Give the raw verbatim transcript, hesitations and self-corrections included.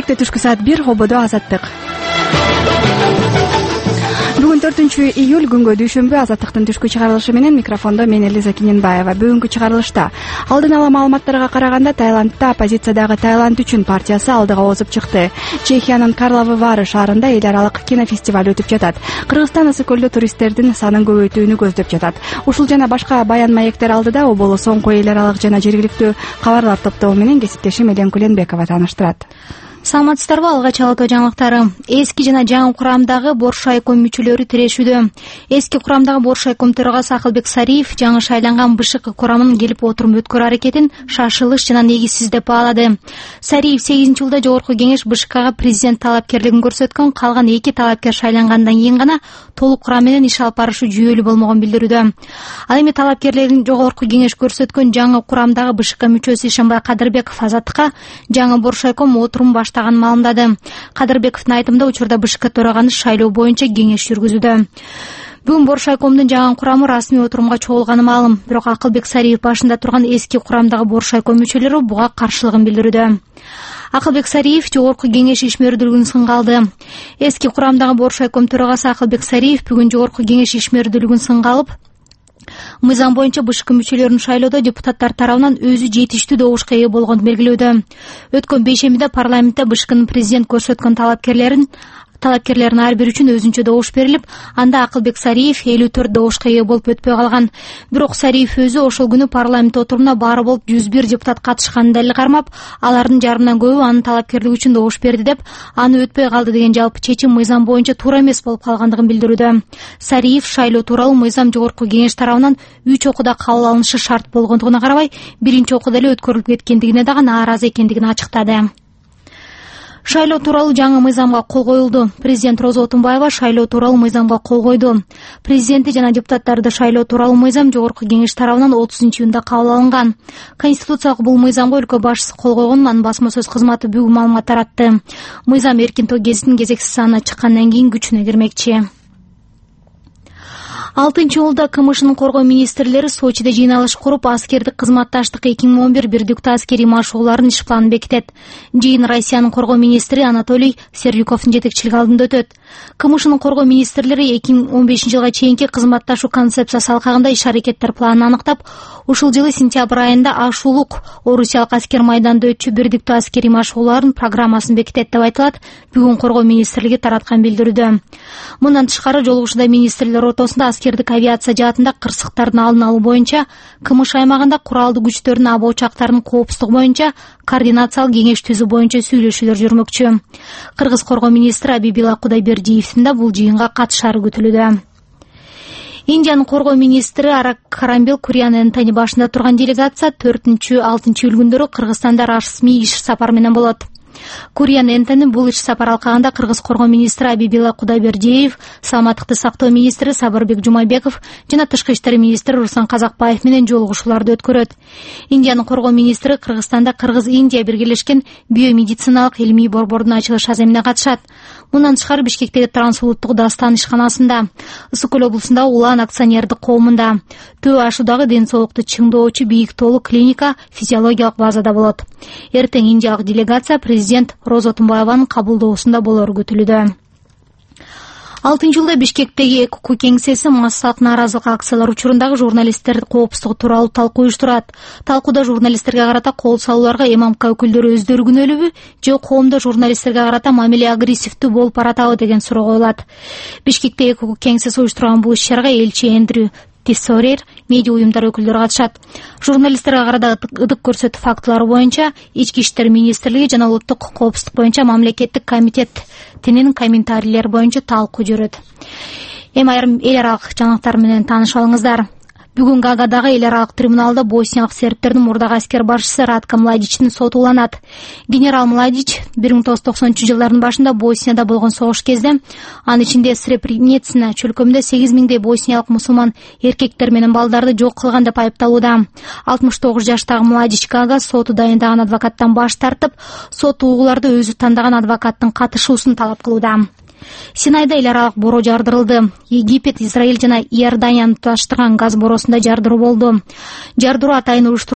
Бишкекте түшкү саат бир, Ободо Азаттык. Бүгүн төртүнчү июль күнгө дүйшөмбү. Азаттыктын түшкү чыгарылышы менен микрофондо мен Элиза Киненбаева. Бүгүнкү чыгарылышта алдын ала маалыматтарга караганда Таиландда оппозициядагы Таиланд үчүн партиясы алдыга озуп чыкты. Чехиянын Карловы Вары шаарында эл аралык кинофестиваль өтүп жатат. Кыргызстан ысык көлдө туристтердин санын көбөйтүүнү көздөп жатат. Ушул жана башка баян маектер алдыда оболу соңку эл аралык жана жергиликтүү кабарлар топтогу менен кесиптешим Элен Куленбекова тааныштырат. Саламатсыздарбы? Алгач алгы жаңылыктары. Эски жана жаңы курамдагы Борш шайком мүчөлөрү тирешүүдө. Эски курамдагы Борш шайком төрагасы Акылбек Сариев жаңы шайланган БШК курамынын келип отуруп өткөрүү аракетин шашылыш жана негизсиз деп баалады. Сариев сегизинчи жылда жогорку кеңеш БШКга президент талапкерлигин көрсөткөн, калган эки талапкер шайлангандан кийин гана толук курам менен иш алып барышы жүйөлүү болмогон билдирүүдө. Ал эми талапкерлерин жогорку кеңеш көрсөткөн жаңы курамдагы БШК мүчөсү Ишенбай Кадырбеков Азаттыкка жаңы Борш шайком отурум баштаган маалымдады. Кадырбековдун айтымында учурда БШК төраганы шайлоо боюнча кеңеш жүргүзүүдө. Бүгүн Борш шайкомдун жаңы курамы расмий отурумга чогулганы маалым. Бирок Акылбек Сариев башында турган эски курамдагы Борш шайком мүчөлөрү буга каршылыгын билдирүүдө. Акылбек Сариев жогорку кеңеш ишмердүүлүгүн сынга алды. Эски курамдагы Борш шайком төрагасы Акылбек Сариев бүгүн жогорку кеңеш ишмердүүлүгүн сынга алып, мыйзам боюнча БШК мүчөлөрүнүн шайлоодо депутаттар тарабынан өзү жетиштүү добушка ээ болгонун белгилөөдө. Өткөн бейшембиде парламентте БШКнын президент көрсөткөн талапкерлерин талапкерлердин ар бири үчүн өзүнчө добуш берилип, анда Акылбек Сариев элүү төрт добушка ээ болуп өтпөй калган. Бирок Сариев өзү ошол күнү парламент отурумуна баары болуп жүз бир депутат катышканын далил кармап, алардын жарымынан көбү анын талапкерлиги үчүн добуш берди деп, аны өтпөй калды деген жалпы чечим мыйзам боюнча туура эмес болуп калгандыгын билдирүүдө. Сариев шайлоо тууралуу мыйзам жогорку кеңеш тарабынан үч окууда кабыл алынышы шарт болгондугуна карабай, биринчи окууда эле өткөрүлүп кеткендигине дагы нааразы экендигин ачыктады. Шайлоо тууралуу жаңы мыйзамга кол коюлду. Президент Роза Отунбаева шайлоо тууралуу мыйзамга кол койду. Президенти жана депутаттарды шайлоо тууралуу мыйзам жогорку кеңеш тарабынан отузунчу июнда кабыл алынган. Конституциялык бул мыйзамга өлкө башчысы кол койгонун анын басма сөз кызматы бүгүн маалымат таратты. Мыйзам Эркин Тоо гезитинин кезексиз санына чыккандан кийин күчүнө кирмекчи. алтынчы июлда КМШнын коргоо министрлери Сочиде жыйналыш куруп, аскердик кызматташтык эки миң он бир бирдиктүү аскерий машыгуулардын иш планын бекитет. Жыйын Россиянын коргоо министри Анатолий Сердюковдун жетекчилиги алдында өтөт. КМШнын коргоо министрлери эки миң он бешинчи жылга чейинки кызматташуу концепциясы алкагында иш аракеттер планын аныктап, ушул жылы сентябрь айында Ашулук орусиялык аскер майданда өтчү бирдиктүү аскерий машыгуулардын программасын бекитет деп айтылат бүгүн коргоо министрлиги тараткан билдирүүдө. Мындан тышкары жолугушууда министрлер ортосунда аскердик авиация жаатында кырсыктардын алдын алуу боюнча КМШ аймагында куралдуу күчтөрдүн аба учактарынын коопсуздугу боюнча координациялык кеңеш түзүү боюнча сүйлөшүүлөр жүрмөкчү. Кыргыз коргоо министри Абибила Кудайбердиевдин да бул жыйынга катышары күтүлүүдө. Индиянын коргоо министри Арак Карамбил Куриан Энтони башында турган делегация төртүнчү алтынчы июль күндөрү Кыргызстанда расмий иш сапар менен болот. Куриан Энтони бул иш сапар алкагында Кыргыз коргоо министри Абибила Кудайбердиев, саламаттыкты сактоо министри Сабырбек Жумабеков жана тышкы иштер министри Руслан Казакбаев менен жолугушууларды өткөрөт. Индиянын коргоо министри Кыргызстанда Кыргыз-Индия биргелешкен биомедициналык илимий борбордун ачылыш аземине катышат. Мындан тышкары Бишкектеги Трансулуттук Дастан ишканасында, Ысык көл облусунда Улан акционердик коомунда, Төө ашуудагы ден соолукту чыңдоочу бийик тоолуу клиника физиологиялык базада болот. Эртең индиялык делегация президент Роза Отунбаеванын кабылдоосунда болору күтүлүүдө. алтынчы жылда Бишкектеги ЭКУ кеңсеси массалык нааразылык акциялар учурундагы журналисттердин коопсуздугу тууралуу талкуу уюштурат. Талкууда журналисттерге карата кол салууларга ММК өкүлдөрү өздөрү күнөөлүүбү же коомдо журналисттерге карата мамиле агрессивдүү болуп баратабы деген суроо коюлат. Бишкекте ЭКУ кеңсеси уюштурган бул иш-чарага элчи Эндрю Тессорер, медиа уюмдар өкүлдөрү катышат. Журналисттерге карата ыдык көрсөтүү фактылары боюнча Ички иштер министрлиги жана улуттук коопсуздук боюнча мамлекеттик комитетинин комментарийлери боюнча талкуу жүрөт. Эми айрым эл аралык жаңылыктар менен тааныша алыңыздар. Бүгүн Гаагадагы эл аралык трибуналда босниялык сербтердин мурдагы аскер башчысы Ратко Младичтин соту уланат. Генерал Младич бир миң тогуз жүз токсонунчу жылдардын башында Боснияда болгон согуш кезде, анын ичинде Сребреницина чөлкөмүндө сегиз миңдей босниялык мусулман эркектер менен балдарды жок кылган деп айыпталууда. алтымыш тогуз жаштагы Младич Гаага соту дайындаган адвокаттан баш тартып, сот угууларды өзү тандаган адвокаттын катышуусун талап кылууда. Синайда эл аралык боро жардырылды. Египет, Израиль жана Иорданияны туташтырган газ боросунда жардыруу болду. Жардыруу атайын